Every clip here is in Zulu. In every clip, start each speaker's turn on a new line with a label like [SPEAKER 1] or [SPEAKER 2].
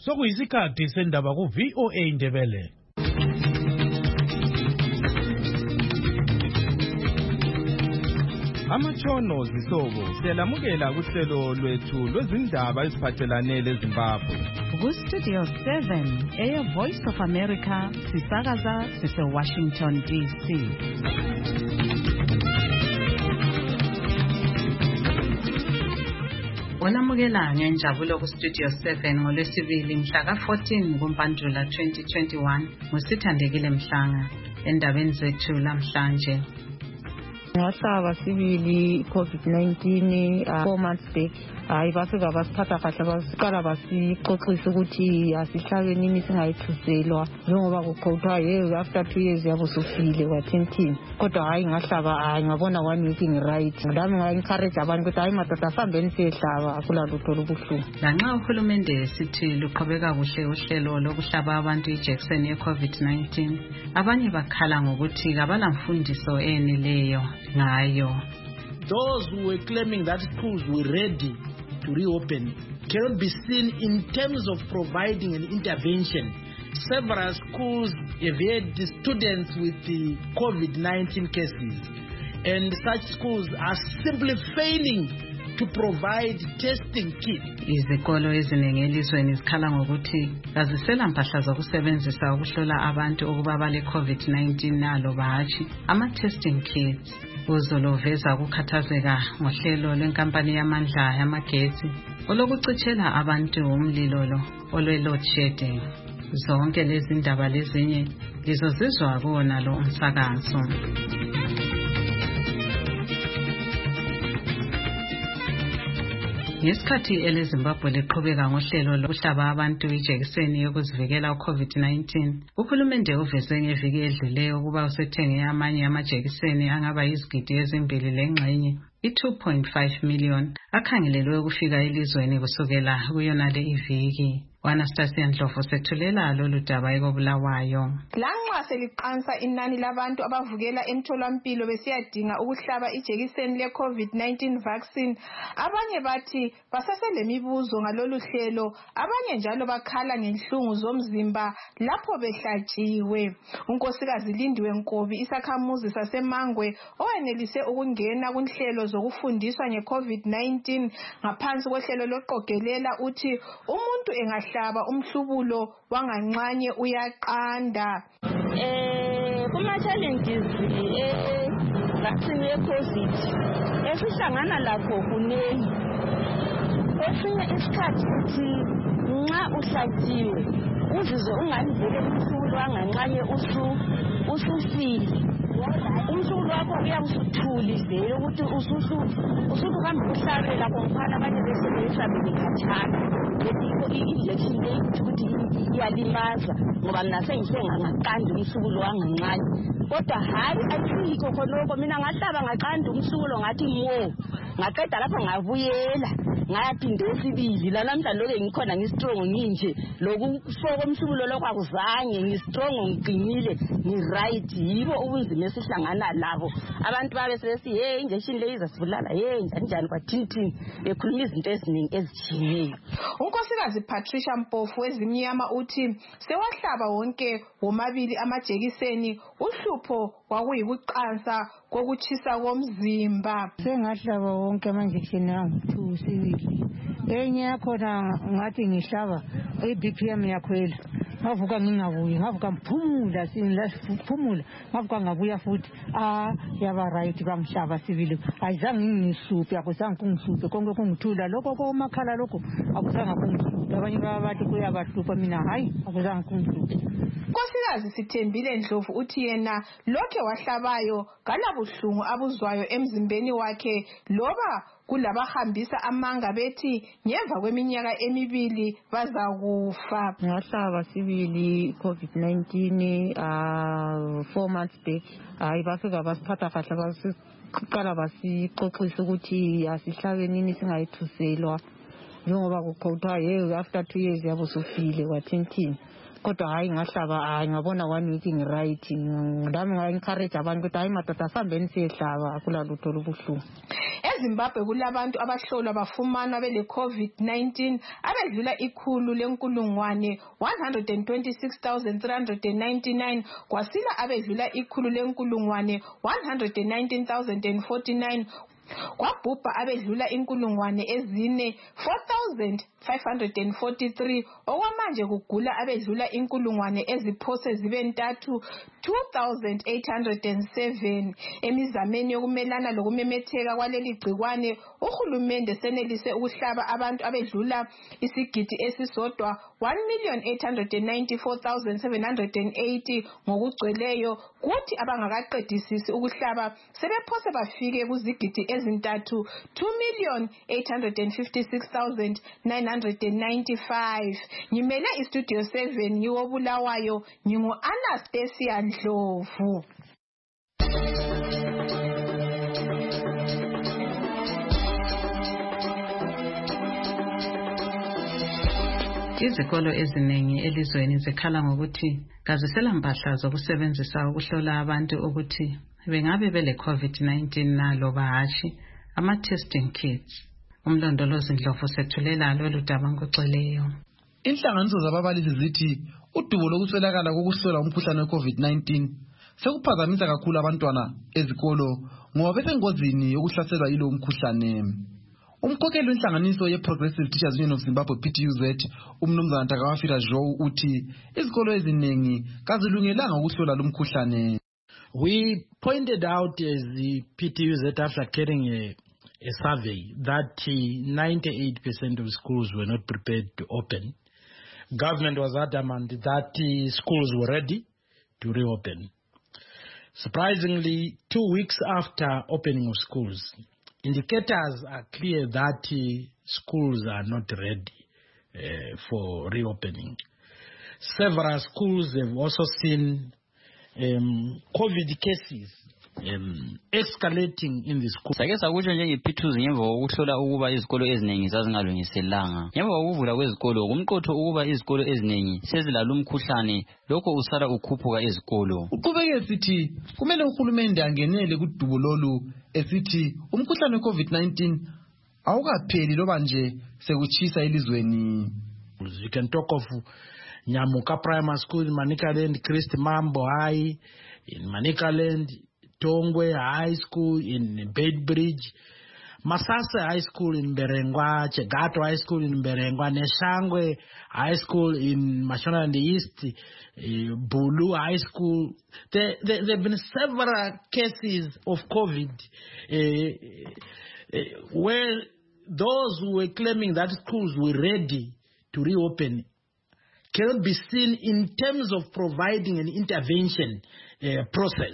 [SPEAKER 1] Sokuyisikhathi sendaba ku VOA Indebele.
[SPEAKER 2] Amatshono zihlobo siyalamukela kuhlelo lwethu lwezindaba eziphathelane leZimbabwe.
[SPEAKER 3] Studio 7 Air Voice of America sisakaza sise Washington DC. Wanamukela ngenjabulo ku Studio 7 ngolwesibili mhla ka-14 kuMpandula 2021 ngusithandekile Mhlanga endabeni zethu namhlanje.
[SPEAKER 4] Ngahlaba sibili COVID-19 4 months back. Hayi bafika basiphatha kahle basiqala basixoxisa ukuthi asihlabe nini singayithuselwa njengoba kuqhutshwa after 2 years yabo sufile wathintini kodwa hayi ngahlaba ngabona one week right ngami nga-encourage abantu ukuthi hayi madoda asambeni siyehlaba akulalutho lobuhlungu.
[SPEAKER 3] Lanxa uhulumende sithi luqhubeka kuhle uhlelo lokuhlaba abantu ijekiseni ye-COVID-19 abanye bakhala ngokuthi kabalamfundiso eneleyo ngayo.
[SPEAKER 5] Those who were claiming that schools were ready to reopen cannot be seen in terms of providing an intervention. Several schools have had the students with the COVID-19 cases, and such schools are simply failing to provide testing kits.
[SPEAKER 3] Izikolo eziningi elizweni zikhala ngokuthi azisela mpahla zokusebenzisa ukuhlola abantu ukuba bale COVID-19 nalo bahashi ama-testing kits. Uzoloveza ukukhathazeka ngohlelo lwenkampani yamandla yamagesi olokucithela abantu umlilo lo olwe-load shedding. Zonke lezi ndaba lezinye lizozizwa kuwona lo umsakazo. Ngesikhathi eleZimbabwe liqhubeka ngohlelo lokuhlaba abantu ijekiseni yokuzivikela uCovid-19, uhulumende uveze ngeviki edluleyo ukuba usethenge amanye amajekiseni angaba yizigidi ezimbili lengxenye i-2.5 million akhangelelwe ukufika elizweni kusukela kuyonale iviki. Anastasia Ndlovu sethulela lolu daba ekobulawayo.
[SPEAKER 6] Lanxa seliqansa inani labantu abavukela emtholampilo besiyadinga ukuhlaba ijekiseni le-COVID-19 vaccine, abanye bathi basaselemibuzo ngalolu hlelo, abanye njalo bakhala ngenhlungu zomzimba lapho behlatshiwe. Unkosikazi Lindiwe Nkobi, isakhamuzi saseMangwe, owenelise ukungena kunhlelo zokufundiswa nge-COVID-19 ngaphansi kohlelo loqogelela, uthi umuntu engahlaba umhlubulo wanganxanye uyaqanda.
[SPEAKER 7] Kuma-challenges vaccine ye-COVID esihlangana lakho kunengi. Kwesinye isikhathi uthi nxa uhlatshiwe uzizwe ungani vele umhlubulo wanganxanye usufile. Umhlubulo wakho uyakusuthuli vele ukuthi usuthi uhambe uhlabela komphana abanye besebehlabele khatshana. I-injection le ukuthi iyalimaza ngoba mina sengangaqanda umhlubulo wanganxanye, kodwa hayi ayikho khonoko. Mina ngahlaba ngaqanda umhlubulo ngathi mo ngaqeda lapho ngabuyela ngayaphinde esibili lanamhla lokho ngikhona ngistrong nginje lokufoko umhlubulo lokho akuzange ngistrong ngiqinile ngiright. Yibo ubunzima esihlangana labo abantu babe sebethi hey injection le izasibulala hey njani kwathini bekhuluma izinto eziningi ezitshiyeneyo.
[SPEAKER 6] Unkosikazi Patricia Mpofu ezimnyama uthi sewahlaba wonke womabili amajekiseni, uhlupho kwakuyikuqansa kokutshisa komzimba.
[SPEAKER 4] Sengahlaba wonke amajekiseni angu-2 sibili. Enye yakhona ngathi ngihlaba i-BPM yakhwela, ngavuka ngingabuyi, ngavuka mphumula phumula, ngavuka ngabuya futhi yaba right bangihlaba sibili. Ayizange ngingihluphe, akuzange kungihluphe, konke kungithula lokho komakhala lokho akuzange kungihluphe. Abanye bathi kuyabahlupha, mina hayi akuzange kungihluphe.
[SPEAKER 6] Nkosikazi Sithembile Ndlovu uthi yena lokhe wahlabayo kalabuhlungu abuzwayo emzimbeni wakhe, loba kulabahambisa amanga bethi ngemva kweminyaka emibili bazakufa.
[SPEAKER 4] Ngahlaba sibili COVID-19 4 months back. Hayi bafika basiphatha kahle basiqala basixoxisa ukuthi asihlabe nini singayithuselwa njengoba kuqhutshwa after 2 years yabo sufile wathintini kodwa hayi ngahlaba hayi ngabona 1 week right ngami nga-encourage abantu ukuthi hayi madoda asihambeni siyehlaba akulalutho olubuhlungu.
[SPEAKER 6] eZimbabwe kulabantu abahlolwa bafumana bele-COVID-19 abedlula 126,399 kwasila abedlula 119,049 kwabhubha abedlula 4,543 okwamanje kugula abedlula 1,000 eziphose zibe 3 2,807. emizameni yokumelana lokumemetheka kwaleli gcikwane uhulumende senelise ukuhlaba abantu abedlula isigidi esisodwa 1,894,780 ngokugcweleyo, kuthi abangakaqedisisi ukuhlaba sebephose bafike kuzigidi ezintathu 2,856,995. ngimele istudio 7 ngiwo Bulawayo, ngingu-Anastasia Ndlovu.
[SPEAKER 3] Izikolo eziningi elizweni zikhala ngokuthi kazisela mpahla zokusebenzisa ukuhlola abantu ukuthi bengabe bele COVID-19 nalo bahashi ama-testing kits. Umlondolozi Ndlovu sethulela lolu daba ngoceleyo.
[SPEAKER 8] Inhlanganiso zababalisi zithi udubo lokuswelakala kokuhlola umkhuhlane we-COVID-19 sekuphazamisa kakhulu abantwana ezikolo ngoba besengozini yokuhlaselwa yilo umkhuhlane. Umkhokheli wenhlanganiso ye-Progressive Teachers Union of Zimbabwe PTUZ umnumzana Takawafira Joe uthi izikolo eziningi kazilungelanga ukuhlola lo mkhuhlane.
[SPEAKER 5] We pointed out as the PTUZ after carrying a survey that 98% of schools were not prepared to open. Government was adamant that schools were ready to reopen. Surprisingly, 2 weeks after opening of schools, indicators are clear that schools are not ready for reopening. Several schools have also seen COVID cases escalating in the school.
[SPEAKER 9] Sake sakusho njengepithuzi ngemva kokuhlola ukuba izikolo eziningi zazingalungiselanga. Ngemva kokuvula kwezikolo kumqotho ukuba izikolo eziningi sezilala umkhuhlane, lokho usala ukhuphuka ezikolo.
[SPEAKER 8] Uqhubeke sithi kumele uhulumende angenele kudubo lolu esithi umkhuhlane we-COVID-19 awukapheli loba nje sekuchisa elizweni.
[SPEAKER 5] You can talk of Nyamuka Primary School in Manicaland, Christ Mambo High in Manicaland, Tongwe High School in Bedbridge, Masasa High School in Berengwa, Chegato High School in Berengwa, Neshangwe High School in Mashonaland East, Bulu High School. There have been several cases of COVID where those who were claiming that schools were ready to reopen cannot be seen in terms of providing an intervention process.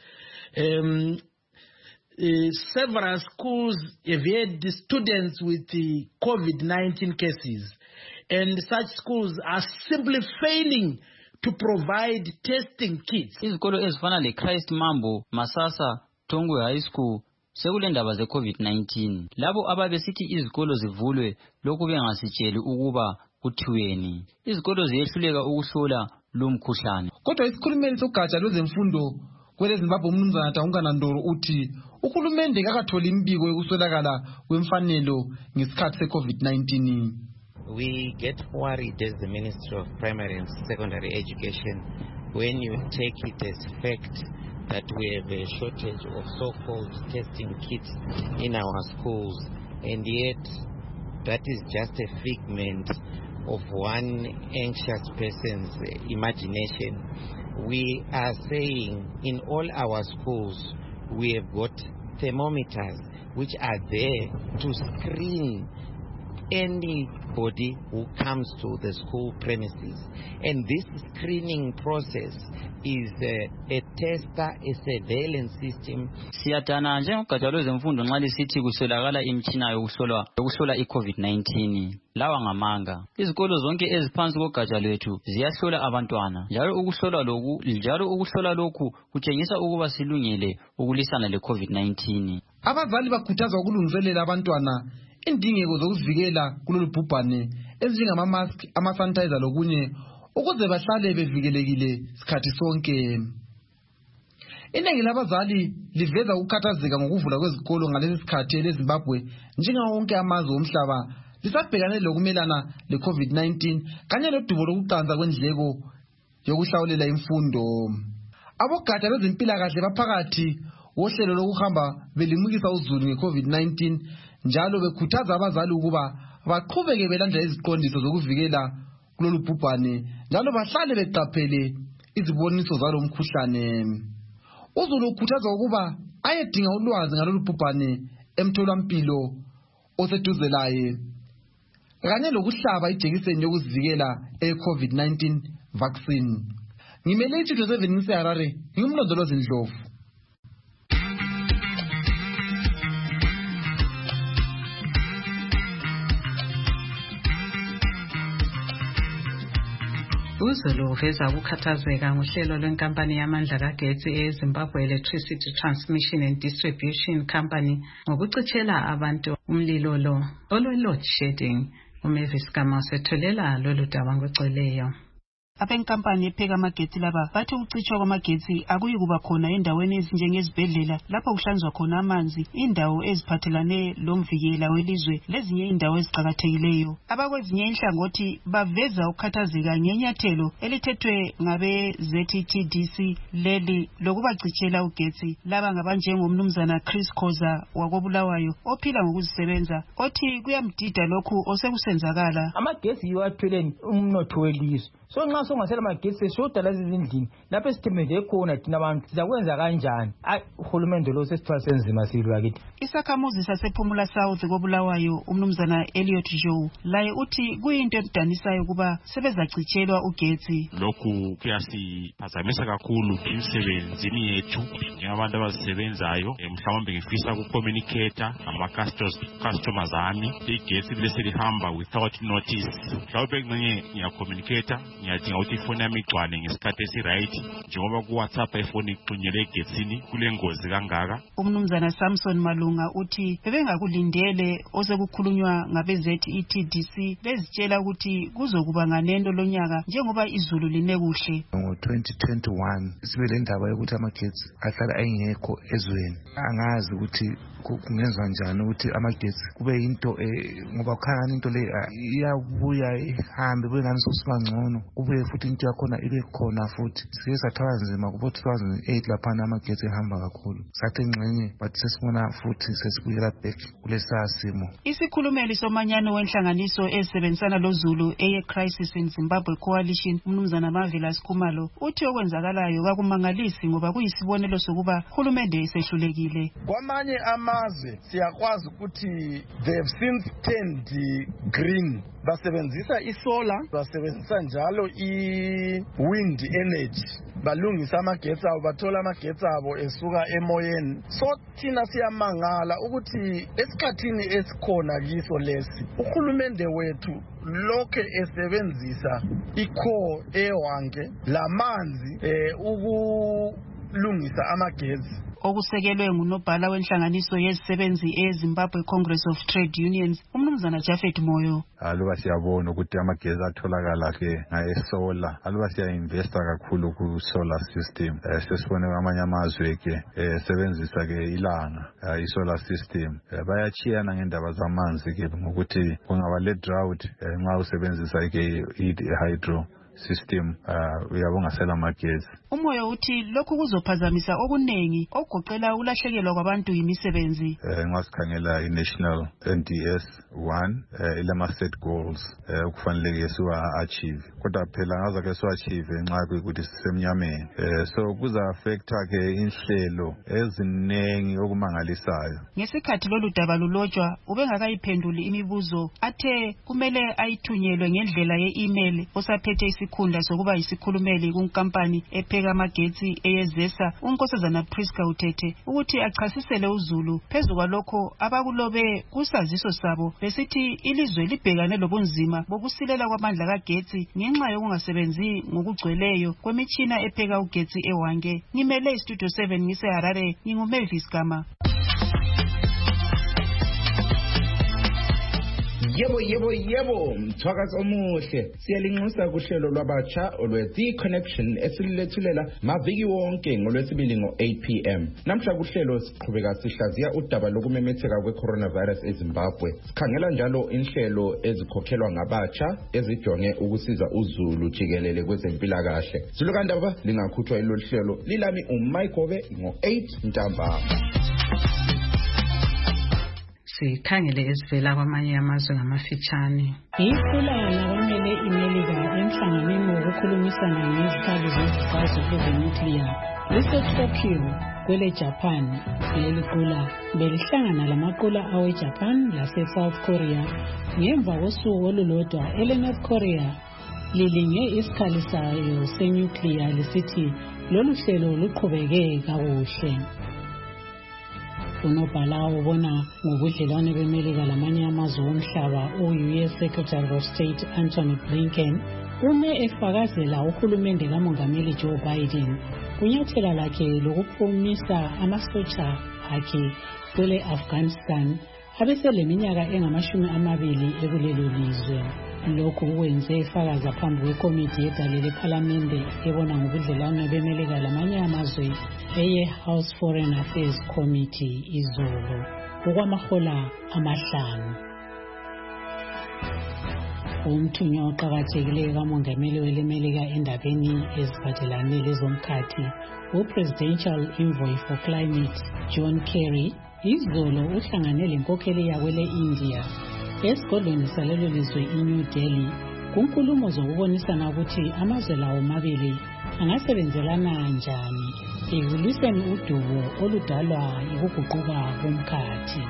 [SPEAKER 5] Several schools have had students with the COVID-19 cases, and such schools are simply failing to provide testing kits.
[SPEAKER 9] Izikolo ezifana le-Christ Mambo, Masasa, Tongwe High School sekulendaba ze-COVID-19. Labo ababesithi izikolo zivulwe lokhu bengasitsheli ukuba kuthiweni. Izikolo ziyehluleka ukuhlola lo mkhuhlane.
[SPEAKER 8] Kodwa isikhulumeli sogatsha lwezemfundo kweleZimbabwe umnumzana Taungana Ndoro uthi uhulumende kakatholi imbiko yokuswelakala kwemfanelo ngesikhathi se-COVID-19.
[SPEAKER 10] We get worried as the Ministry of Primary and Secondary Education when you take it as fact that we have a shortage of so-called testing kits in our schools, and yet that is just a figment of one anxious person's imagination. We are saying in all our schools we have got thermometers which are there to screen anybody who comes to the school premises, and this screening process is a tester, a surveillance system.
[SPEAKER 9] Siyatana njengogatsha lwezemfundo nxa lisithi kuswelakala imitshina yokuhlola i-COVID-19. Lawa ngamanga. Izikolo zonke eziphansi kogatsha lwethu ziyahlola abantwana. Njalo ukuhlola lokhu kutshengisa ukuba silungele ukulisana le-COVID-19.
[SPEAKER 8] Abazali bakhuthazwa ukulungiselela abantwana indingeko zokuzivikela kulolu bhubhane ezinjengama-mask, ama-sanitizer lokunye ukuze bahlale bevikelekile sikhathi sonke. Iningi labazali liveza ukukhathazeka ngokuvula kwezikolo ngalesi sikhathi eZimbabwe njengawo wonke amazwe omhlaba lisabhekane lokumelana le-COVID-19 kanye lodubo lokuqanza kwendleko yokuhlawulela imfundo. Abogatsha bezempilakahle baphakathi wohlelo lokuhamba belimukisa uzulu nge-COVID-19 njalo bekhuthaza abazali ukuba baqhubeke belandela iziqondiso zokuvikela kulolu bhubhane njalo bahlale beqaphele iziboniso zalo mkhuhlane. Uzulu ukhuthazwa ukuba ayedinga ulwazi ngalolu bhubhane emtholampilo oseduze laye kanye lokuhlaba ijekiseni yokuzivikela e-COVID-19 vaccine. Ngimele iThuto 7 ngiseHarare, ngimlondolozi Ndlovu.
[SPEAKER 3] Uzulu uveza ukukhathazeka ngohlelo lwenkampani yamandla kagetsi eZimbabwe Electricity Transmission and Distribution Company ngokucitshela abantu umlilo lo olwe-load shedding. Umavis Gama usethulela lolu daba ngoceleyo.
[SPEAKER 11] Abenkampani epheka amagetsi laba bathi ukucitshwa kwamagetsi akuyi kuba khona endaweni ezinjengezibhedlela lapho kuhlanzwa khona amanzi, indawo eziphathelane lomvikela welizwe lezinye indawo eziqhakathekileyo. Abakwezinye inhlangothi baveza ukukhathazeka ngenyathelo elithethwe ngabe ZTDC leli lokubacitshela ugetsi. Laba ngabanjengomnumzana Chris Khoza wakobulawayo ophila ngokuzisebenza othi kuyamdida lokhu osekusenzakala.
[SPEAKER 12] Amagetsi yiwathweleni umnotho welizwe. So nxa songasela amagetsi seshoda lezi zindlini lapho esithemele khona thina abantu sizakwenza kanjani? Uhulumende lo sesithwala senzima silwa kithi.
[SPEAKER 11] Isakhamuzi sasePhumula South kobulawayo umnumzana Elliot Joe laye uthi kuyinto edanisayo kuba sebezacitshelwa ugetsi.
[SPEAKER 13] Lokhu kuyasiphazamisa kakhulu emsebenzini yethu njengabantu abazisebenzayo. Mhlawumbe ngifisa ukucommunicate ama-customers ami igetsi bese lihamba without notice. Mhlawumbe ngiyacommunicate ngiyadinga ukuthi ifoni yami igcwane ngesikhathi esiright njengoba ku-WhatsApp ifoni ixhunyele egetsini kule ngozi kangaka.
[SPEAKER 11] Umnumzana Samson Malunga uthi bebengakulindele osekukhulunywa ngabe-ZTDC bezitshela ukuthi kuzokuba nganeno lonyaka njengoba izulu line kuhle.
[SPEAKER 14] Ngo-2021 sibe le ndaba yokuthi amagetsi ahlala ayingekho ezweni. Angazi ukuthi kungenzwa njani ukuthi amagetsi kube yinto ngoba kukhanya into le iyabuya ihambe bengani sokusiba ngcono kube futhi into yakhona ibe khona futhi. Sike sathwala nzima kubo 2008 laphana amagetsi ehamba kakhulu sathi ngxenye but sesibona futhi sesibuyela back kulesa simo.
[SPEAKER 11] Isikhulumeli somanyano wenhlanganiso ezisebenzisana loZulu eye-Crisis in Zimbabwe Coalition umnumzana Marvelous Khumalo uthi okwenzakalayo kakumangalisi ngoba kuyisibonelo sokuba uhulumende esehlulekile.
[SPEAKER 15] Kwamanye amazwe siyakwazi ukuthi they have since turned green. Basebenzisa isolar, basebenzisa njalo i-wind energy, balungisa amagetsi abo, bathola amagetsi abo esuka emoyeni. So thina siyamangala ukuthi esikhathini esikhona kiso lesi uhulumende wethu lokhe esebenzisa ikho ewanke lamanzi ukulungisa amagetsi.
[SPEAKER 11] Okusekelwe ngunobhala wenhlanganiso yezisebenzi eZimbabwe Congress of Trade Unions umnumzana Jafet Moyo.
[SPEAKER 16] Aluba siyabona ukuthi amagezi atholakala ke ngayesola, aluba siyainvesta kakhulu ku solar system. Sesibone amanye amazwe ke sebenzisa ke ilanga isolar system. Bayachiyana ngendaba zamanzi ke ngokuthi kungaba le drought nxa usebenzisa ke hydro system uyabonga sela magezi.
[SPEAKER 11] Umoyo uthi lokhu kuzophazamisa okunengi okugoqela ukulahlekelwa kwabantu yimisebenzi.
[SPEAKER 16] Nxa sikhangela i-National NDS 1 ilama set goals okufanele siwa-achieve kodwa phela ngaza ke siwa-achieve nxa kuyikuthi sisemnyameni. So kuza affecta ke inhlelo eziningi okumangalisayo.
[SPEAKER 11] Ngesikhathi lolu daba lulotshwa ubengakayiphenduli imibuzo athe kumele ayithunyelwe ngendlela ye-email osaphethe isikhundla sokuba yisikhulumeli kunkampani epheka amagetsi eyezesa unkosazana Priska Uthethe ukuthi achasisele uZulu phezu kwalokho abakulobe kusaziso sabo besithi ilizwe libhekane lobunzima bokusilela kwamandla kagetsi ngenxa yokungasebenzi ngokugcweleyo kwemitshina epheka ugetsi ewange. Ngimele iStudio 7 ngiseHarare, nginguMavis Gama.
[SPEAKER 17] Yebo, mthwakazi omuhle. Siyalinxusa kuhlelo lwabatsha olwe-The Connection esililethulela maviki wonke ngolwesibili ngo-8 p.m. Namhla kuhlelo siqhubeka sihlaziya udaba lokumemetheka kwe-coronavirus eZimbabwe. Sikhangela njalo inhlelo ezikhokhelwa ngabatsha ezijonge ukusiza uzulu jikelele kwezempilakahle. Zulukandaba lingakhutshwa ilolu hlelo lilami uMayigobe ngo-8 ntambama.
[SPEAKER 3] Sikhangele ezivela kwamanye amazwe ngamafitshane.
[SPEAKER 18] Iqula labamele iMelika emhlanganweni wokukhulumisana ngezikhali zezixwazo zenuclear liseTokyo kwele Japan. Leli qula belihlangana lamaqula aweJapan lase-South Korea ngemva kosuku olulodwa ele-North Korea lilinge isikhali sayo senuclear lisithi lolu hlelo luqhubeke kakuhle. Unobhala ubona ngobudlelwane beMelika lamanye amazwe omhlaba u-US Secretary of State Antony Blinken ume efakazela uhulumende kamongameli Joe Biden kunyathela lakhe lokuphumisa amasotsha akhe kwele Afghanistan abeseleminyaka engama-20 ekulelo lizwe. Lokhu kwenze efakaza phambi kwekomiti yedale lephalamende ebona ngobudlelwane beMelika lamanye amazwe eye-House Foreign Affairs Committee izolo okwamahola 5. Umthunywa oqakathekileyo kamongameli weleMelika endabeni eziphathelane lezomkhathi uPresidential Envoy for Climate John Kerry izolo uhlangane lenkokheli yakwele India esigodlweni salelo lizwe iNew Delhi kunkulumo zokubonisana ukuthi amazwe lawo mabili angasebenzelana njani ekulwiseni udubo oludalwa yikuguquka komkhathi.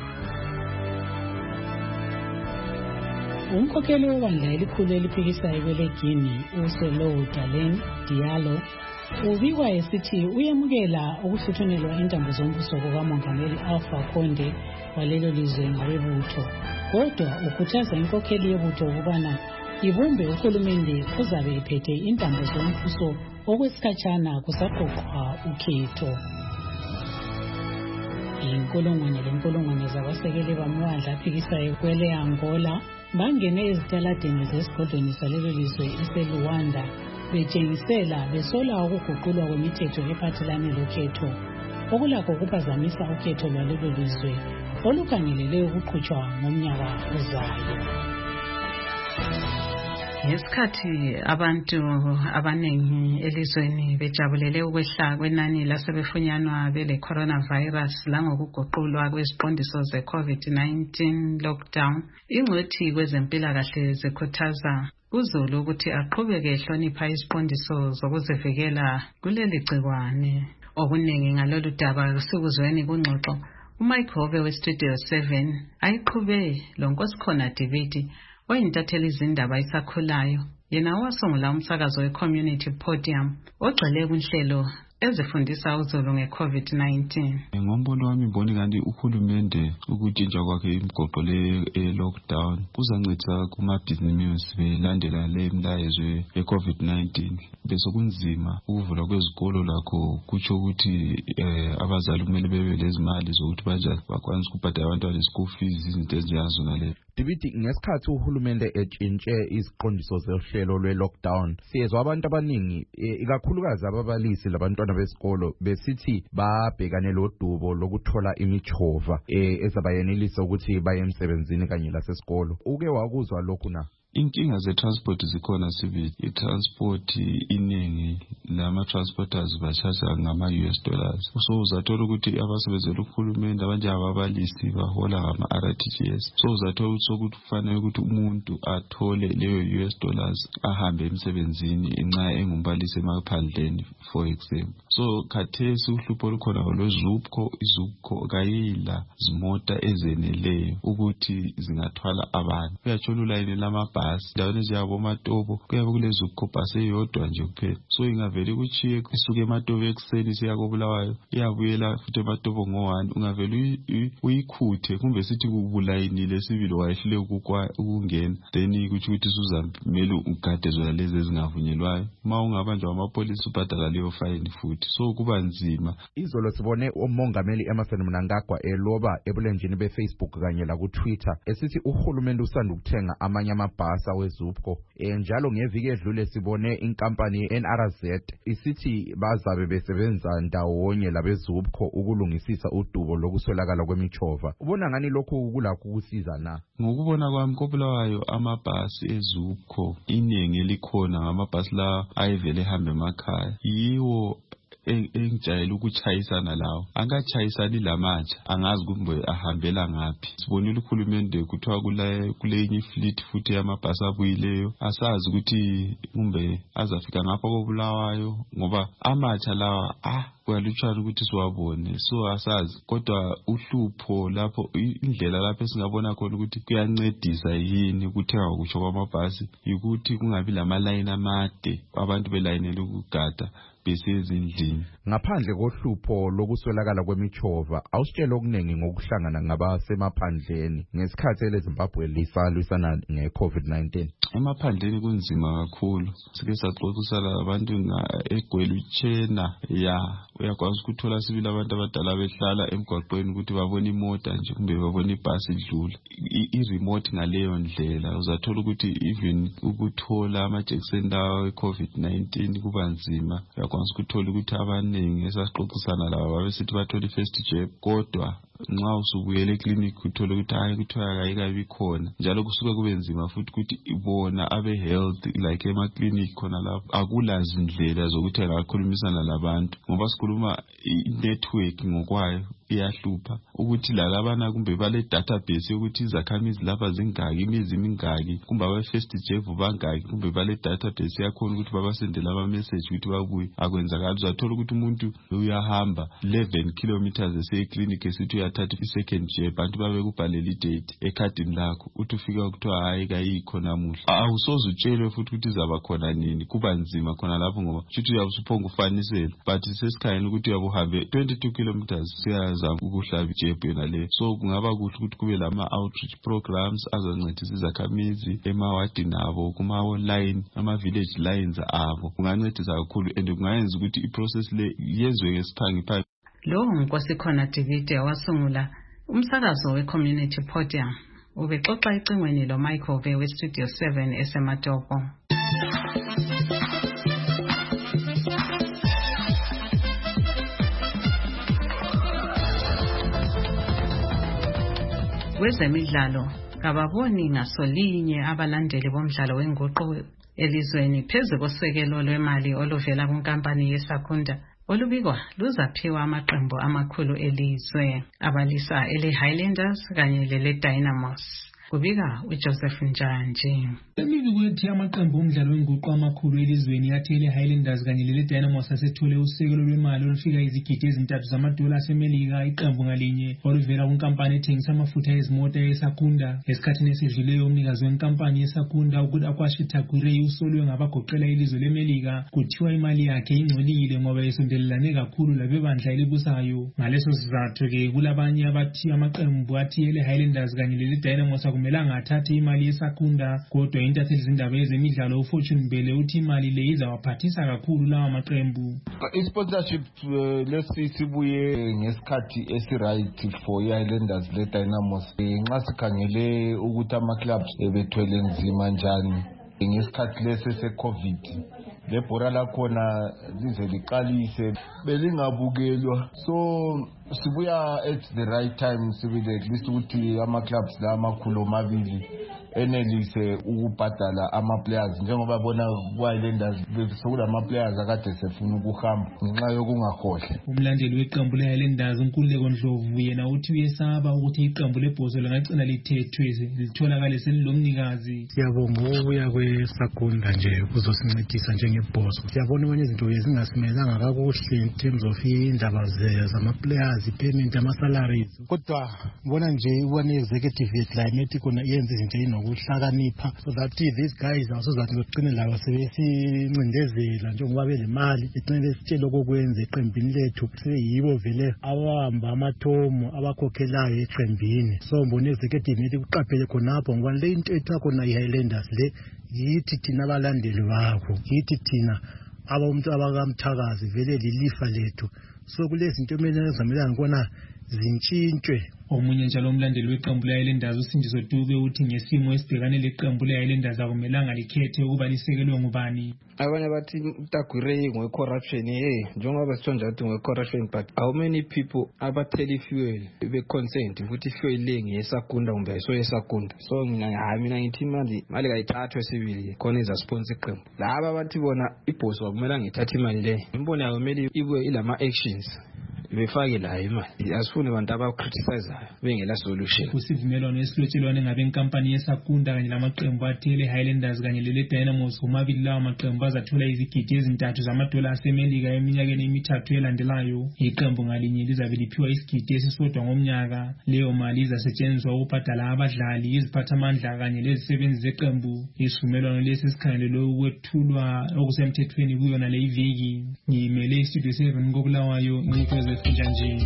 [SPEAKER 18] Umkhokheli webandla elikhulu eliphikisayo kwele Guinea uSelo Dalen Diallo ubikwa esithi uyemukela ukuhluthunelwa intambo zombuso kukamongameli Alpha Conde walelo lizwe ngabebutho, kodwa ukhuthaza inkokheli yebutho ukubana ibumbe uhulumende ozabe ephethe intambo zombuso okwesikhatshana kusaqoqwa ukhetho. Inkulungwane zabasekeli bamandla aphikisayo kwele Angola bangene ezitaladeni zesigodlweni salelo lizwe eseLuanda betshengisela besola ukuguqulwa kwemithetho ephathelane lokhetho okulakho ukuphazamisa ukhetho lwalelo lizwe olukhangelele ukuqhutshwa ngomnyaka ozayo.
[SPEAKER 3] Ngesikhathi abantu abanengi elizweni bejabulele ukwehla kwenani lasebefunyanwa bele coronavirus langokuguqulwa kweziqondiso ze-COVID-19 lockdown, ingcwethi kwezempilakahle zikhuthaza uzulu ukuthi aqhubeke ehlonipha iziqondiso zokuzivikela kuleli gciwane. Okuningi ngalolu daba sikuzweni kungxoxo uMayigobe weStudio 7 ayiqhube loNkosikhona David oyintatheli izindaba isakhulayo, yena wasungula umsakazo we-Community Podium ogxile kunhlelo ezifundisa uzulu nge-COVID-19.
[SPEAKER 19] Ngombono wami ngibona kanti uhulumende ukutshintsha kwakhe imigoqo le-lockdown kuzancedisa kumabhizinisi belandela le milayezo ye-COVID-19. Bese kunzima ukuvula kwezikolo lakho kutsho ukuthi abazali kumele bebe lezimali zokuthi bakwanise ukubhadala abantwana i-school fees izinto eziyazo nale.
[SPEAKER 2] Dibithi ngesikhathi uhulumende etshintshe iziqondiso zehlelo lwe-lockdown siyezwa abantu abaningi ikakhulukazi ababalisi labantwana besikolo besithi babhekane lodubo lokuthola imichova ezabayenelisa ukuthi baye emsebenzini kanye lasesikolo. Uke wakuzwa lokhu na?
[SPEAKER 19] Inkinga ze-transport zikhona sibili. I-transport iningi lama-transporters bashaja ngama-US dollars. So uzathola ukuthi abasebenzela uhulumende abanjengababalisi bahola ngama-RTGS. So uzathola ukuthi kufanele ukuthi umuntu athole leyo US dollars ahambe emsebenzini nxa engumbalisi emaphandleni for example. So khathesi uhlupho olukhona lwezupco, izupco kayila zimota ezeneleyo ukuthi zingathwala abantu. Uyathola ulayini lamabhasi bus ndaweni ezinjengabo Matobo kuyabe kulezupco bus eyodwa nje kuphela so ingavele kuchiye isuke eMatobo ekuseni siya koBulawayo iyabuyela futhi eMatobo ngo-1 ungavele uyikhuthe kumbe sithi kubulayinile sibili wayehlule ukungena then kuthi ukuthi suzamele ugade zona lezi ezingavunyelwayo uma ungabanjwa amapolisi ubhadala leyo fine futhi so kuba nzima.
[SPEAKER 2] Izolo sibone umongameli Emmerson Mnangagwa eloba ebulenjini beFacebook kanye la kuTwitter esithi uhulumende usanda ukuthenga amanye amabhasi weZupco njalo ngeviki edlule sibone inkampani yeNRZ isithi bazabe besebenza ndawonye labeZupco ukulungisisa udubo lokuswelakala kwemichova. Ubona ngani lokho kulakho ukusiza na?
[SPEAKER 19] Ngokubona kwami koBulawayo amabhasi eZupco iningi elikhona ngamabhasi la ayevele ehambe emakhaya yiwo engijayela ukuchayisana lawo angachayisani lamatsha angazi kumbe ahambela ngaphi. Sibonile uhulumende kuthiwa kulenye fleet futhi yamabhasi abuyileyo asazi ukuthi kumbe azafika ngapha koBulawayo ngoba amatsha lawa kuyalutshwana ukuthi siwabone so asazi kodwa uhlupho lapho indlela lapho singabona khona ukuthi kuyancedisa yini ukuthenga kutsho kwamabhasi ukuthi kungabi lamalayini amade abantu belayinele ukugada besezindlini.
[SPEAKER 2] Ngaphandle kohlupho lokuswelakala kwemichova awusitshela okuningi ngokuhlangana ngabasemaphandleni ngesikhathi leZimbabwe lisalwisana ngeCovid-19.
[SPEAKER 19] Emaphandleni kunzima kakhulu sike saxoxisana abantu eGwele uChena uyakwazi ukuthola sibili abantu abadala behlala emgwaqweni ukuthi babone imota nje kumbe babone ibhasi idlula i-remote ngaleyo ndlela uzathola ukuthi even ukuthola amajekiseni lawo eCovid-19 kuba nzima. Uyakwazi ukuthola ukuthi abaningi esaxoxisana labo babesithi bathola i-first jab kodwa nxa usubuyele eclinic uthola ukuthi kuthiwa ayikabi khona njalo kusuka kube nzima futhi ukuthi bona abe-health like ema-clinic khona lapho akulazi indlela zokuthi angakhulumisana labantu ngoba sikhuluma i-network ngokwayo iyahlupha ukuthi lalabana kumbe bale database yokuthi izakhamizi lapha zingaki imizi mingaki kumbe abe-first jab bangaki kumbe bale database yakhona ukuthi babasendele ama-message ukuthi babuye akwenzakala. Uzathola ukuthi umuntu uyahamba 11 kilometers eseclinic esithi uyathatha i-second jab abantu babekubhalela idate ekhadini lakho uthi ufika kuthiwa ayikho namuhla awusoze utshelwe futhi ukuthi izaba khona nini. Kuba nzima khona lapho ngoba futhi uyabusuphonga ufanisela but sesikhayeni ukuthi uyabuhambe 22 kilometers siyazama ukuhlaba ijab yona le so kungaba kuhle ukuthi kube lama outreach programs azoncedisa izakhamizi emawadini abo kuma-line ama-village lines abo kungancedisa kakhulu and kungayenza ukuthi i-process le yenziwe ngesiphangiphangi.
[SPEAKER 3] Lo nguNkosikhona Divide wasungula umsakazo we-Community Podium ubexoxa ecingweni lo Michael Ve we-Studio 7 eseMatopo. Kwezemidlalo kababoni ngasolinye abalandeli bomdlalo wenguqu elizweni phezu kosekelo lwemali oluvela kunkampani yeSakunda olubikwa luzaphiwa amaqembu amakhulu elizwe abalisa ele-Highlanders kanye lele-Dynamos. Kubika uJoseph Njanji.
[SPEAKER 20] Imibiko ethi amaqembu omdlalo wenguqu amakhulu elizweni yathi ele-Highlanders kanye lele-Dynamos asethole usekelo lwemali olufika izigidi ezintathu zamadola asemelika iqembu ngalinye oluvela kunkampani ethengisa amafutha ezimota yeSakunda. Esikhathini esidluleyo umnikazi wenkampani yeSakunda uAkwashi Tagwirei usolwe ngabagoqela ilizwe lemelika kuthiwa imali yakhe ingcolile ngoba esondelelane kakhulu labebandla elibusayo. Ngaleso sizathu-ke kulabanye abathi amaqembu athi ele-Highlanders kanye lele-Dynamos akumelanga athathe imali yeSakunda kodwa intatheli zindaba ezemidlalo uFortune Mbele uthi imali le izawaphathisa kakhulu lawa maqembu.
[SPEAKER 21] I-sponsorship lesibuye ngesikhathi esiright for i-Highlanders le-Dynamos nxa sikhangele ukuthi ama-clubs ebethwele nzima njani ngesikhathi lesi se-COVID lebhora lakhona lize liqalise belingabukelwa so sibuya at the right time sibile at least ukuthi ama-clubs la amakhulu omabili enelise ukubhadala ama-players njengoba bona kwa-Highlanders sekulama-players akade sefuna ukuhamba ngenxa yokungahohle.
[SPEAKER 20] Umlandeli weqembu le-Highlanders uNkululeko Ndlovu yena uthi uyesaba ukuthi iqembu lebhozo lingagcina lithethwe litholakale selilomnikazi.
[SPEAKER 22] Siyabonga ukubuya kweSakunda nje kuzosincedisa njengebhozo. Siyabona manje izinto ezingasimelanga kakuhle in terms of indaba zama-players, i-payment, ama-salaries. Kodwa ngibona nje ubane executive yeclimate kona yenza izinto ngokuhlakanipha so that these guys asozathi begcine labo sebesincindezela njengoba belemali begcine besitshela okokwenza eqembini lethu seyibo vele abahamba amathomo abakhokhelayo eqembini so mbona executive meeting kuqaphele khonapho ngoba le into ethiwa khona i-Highlanders le yithi thina abalandeli bakho yithi thina abantu abakamthakazi vele lilifa lethu so kulezinto ezamelana kona zintshintshwe.
[SPEAKER 20] Omunye njalo umlandeli weqembu le-Highlanders uSindiso Dube uthi ngesimo esibhekane leqembu le-Highlanders akumelanga likhethe ukuba lisekelwe ngubani.
[SPEAKER 1] Abanye bathi Tagwire ngwe-corruption njengoba sitsho njalo ngwe-corruption but how many people abathela i-fuel be-consent futhi i-fuel le ngeyesakunda kumbe ayiso yesakunda so mina ngithi imali kayithathwe sibili khona izasponsor iqembu laba bathi bona ibhosi akumelanga ithathe imali le imboni yayo kumele ibuye ilama-actions befake la imali asifune abantu abacriticizeayo bengela solution.
[SPEAKER 20] Kusivumelwano esilotshelwane ngabe inkampani yesakunda kanye lamaqembu athele Highlanders kanye lele Dynamos omabili lawa maqembu azathola izigidi ezintathu zamadola asemelika eminyakeni emithathu elandelayo. Iqembu ngalinye lizabe liphiwa isigidi esisodwa ngomnyaka. Leyo mali izasetshenziswa ukubhadala abadlali, iziphathamandla kanye lezisebenzi zeqembu. Isivumelwano lesi sikhangelelwe ukwethulwa okusemthethweni kuyona le iviki. Ngimele istudio 7 ngobulawayo ngikuze Janji.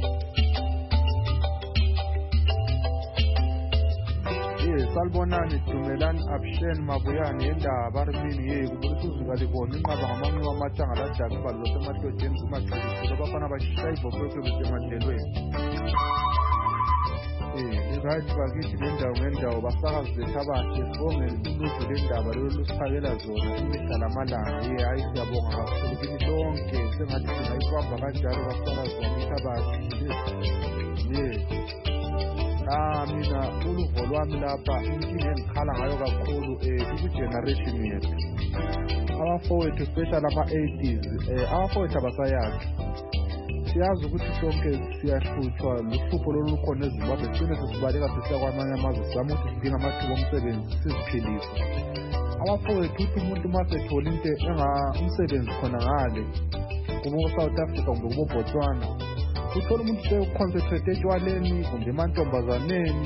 [SPEAKER 7] Salbonani Dumelani Abshen Mabuyani indaba arimini kubulisuzuka libona inqaba ngamanqwa amathanga ladaka ibalo semahlojeni kumaqhubisi abafana bashayibo kwethu besemadelweni. Right bakithi lendawo ngendawo basakazi bethabathi sibonge uludlu lendaba lolusifakela zona imihla amalanga hayi siyabonga kakhulu kini lonke sengathi singayibamba kanjalo basakazi bethabathi mina uluvo lwami lapha inkinga engikhala ngayo kakhulu iku-generation yethu abafowethu especially ama-80s abafowethu abasayazi siyazi ukuthi sonke siyahlutshwa luhlupho lolukhona eZimbabwe sine sesibaleka sisiya kwamanye amazwe sizama ukuthi sidinga amathuba omsebenzi siziphilise abafowethu ukuthi umuntu masethole into umsebenzi khona ngale kubo South Africa kumbe kubo Botswana uthola umuntu seconcentrate etshwaleni kumbe emantombazaneni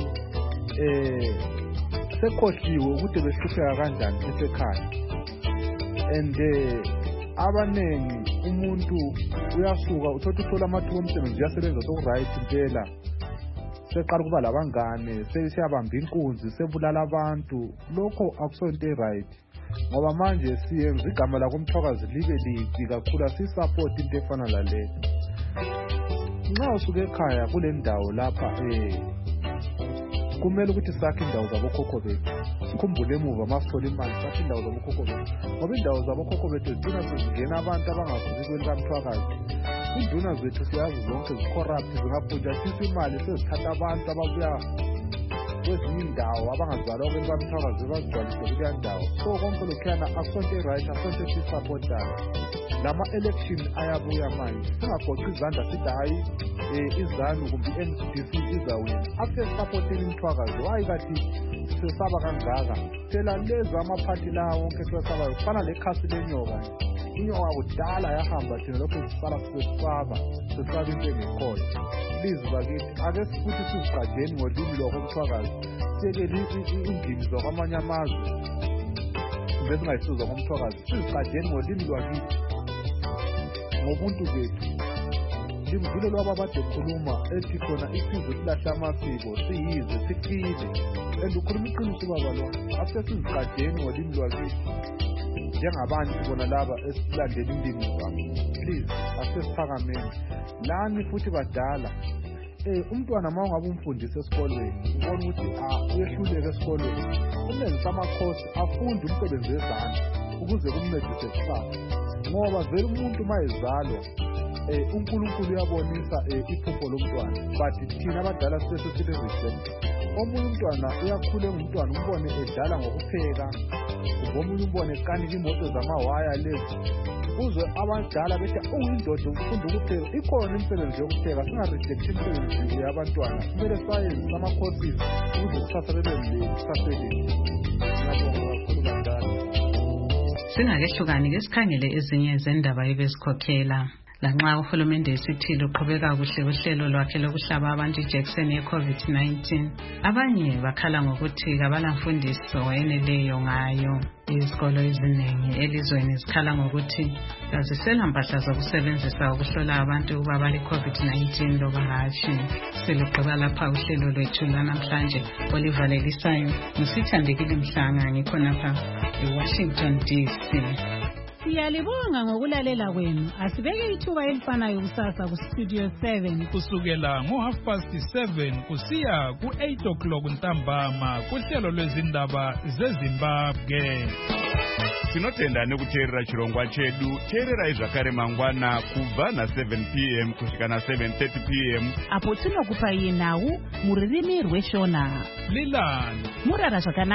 [SPEAKER 7] sekhohliwe ukuthi besihlupheka kanjani esekhaya and abanengi umuntu uyasuka uthola amathuba omsebenzi uyasebenza sokuright impela seqala kuba labangane seyabamba inkunzi sebulala abantu lokho akusonto right ngoba manje siyenza igama la kumthwakazi libe libi kakhulu asisupport into efana laleyo nxa usuke ekhaya kule ndawo lapha kumele ukuthi sakhe indawo zabokhokho bethu sikhumbule emuva masithola imali sakhe indawo zabokhokho bethu ngoba indawo zabokhokho bethu zigcina sezingena abantu abangafuzi kwentamthwakazi induna zethu siyazi zonke zicorrupt zingaphunjathisa imali sezithatha abantu ababuya kwezinye indawo abangazalwa kwentamthwakazi bazigcwalise kuleya ndawo so konke lokhuyana akusonto right asonto sisupportayo lama-election ayabuya manje singagoqi izandla sithi hayi izanu kumbe i-NCDC izawina after supporting imthwakazi wayi kathi sesaba kangaka phela lezi amaphathi lawo wonke siwasabayo kufana lekhasi lenyoka inyoka kudala yahamba thina lokho sisala sesaba into engekhoyo please bakithi ake futhi sizigqageni ngolimi lokho umthwakazi siyekele indimi zakwamanye amazwe kumbe singayisizwa ngomthwakazi sizigqageni ngolimi lwakithi ngobuntu bethu limvile lwaba abade khuluma ethi khona isizwe silahla amasiko siyize siphile and ukhuluma iqiniso baba lo after sizigqageni ngolimi lwakithi njengabantu bona laba esilandela indimi zabo please asesiphakameni lani futhi badala umntwana uma ungabe umfundisa esikolweni ubona ukuthi uyehluleka esikolweni umenzisa amakhosi afunde umsebenzi wezandla ukuze kumncedise kusasa ngoba vele umuntu uma ezalwa uNkulunkulu uyabonisa iphupho lomntwana but thina abadala sesesilereason omunye umntwana uyakhula engumntwana umbone edlala ngokupheka omunye umbone kanika imoto zamawaya lezi uzwe abadala bethi uyindoda ufunda ukupheka ikhona imisebenzi yokupheka singareject imisebenzi yabantwana kumele sayenze ama-courses ukuze kusasa bebe kusaseli ngiyabonga kakhulu badala.
[SPEAKER 3] Singakehlukani ke sikhangele ezinye zendaba ebesikhokhela. lanxa uhulumende esithile uqhubeka kuhle uhlelo lwakhe lokuhlaba abantu ijekiseni ye-COVID-19. Abanye bakhala ngokuthi kabalamfundiso eyeneleyo ngayo. Izikolo eziningi elizweni zikhala ngokuthi azisela mpahla zokusebenzisa ukuhlola abantu ukuba bale-COVID-19 loba hatshi. Siligqiba lapha uhlelo lwethu lwanamhlanje olivalelisayo ngusithandekile Mhlanga ngikhonapha eWashington DC.
[SPEAKER 18] Siyalibonga ngokulalela kwenu. Asibeke ithuba elifanayo kusasa kuStudio 7
[SPEAKER 4] kusukela ngo7:30 kusiya ku8 ntambama kuhlelo lwezindaba zeZimbabwe.
[SPEAKER 6] Tinotenda nekuteerera chirongwa chedu. Teerera zvakare mangwana kubva na7 p.m. kusvika na7:30 p.m.
[SPEAKER 18] apo tinokupa iye nhau muririmi rweshona.
[SPEAKER 4] Lilani
[SPEAKER 18] murara zvakanaka.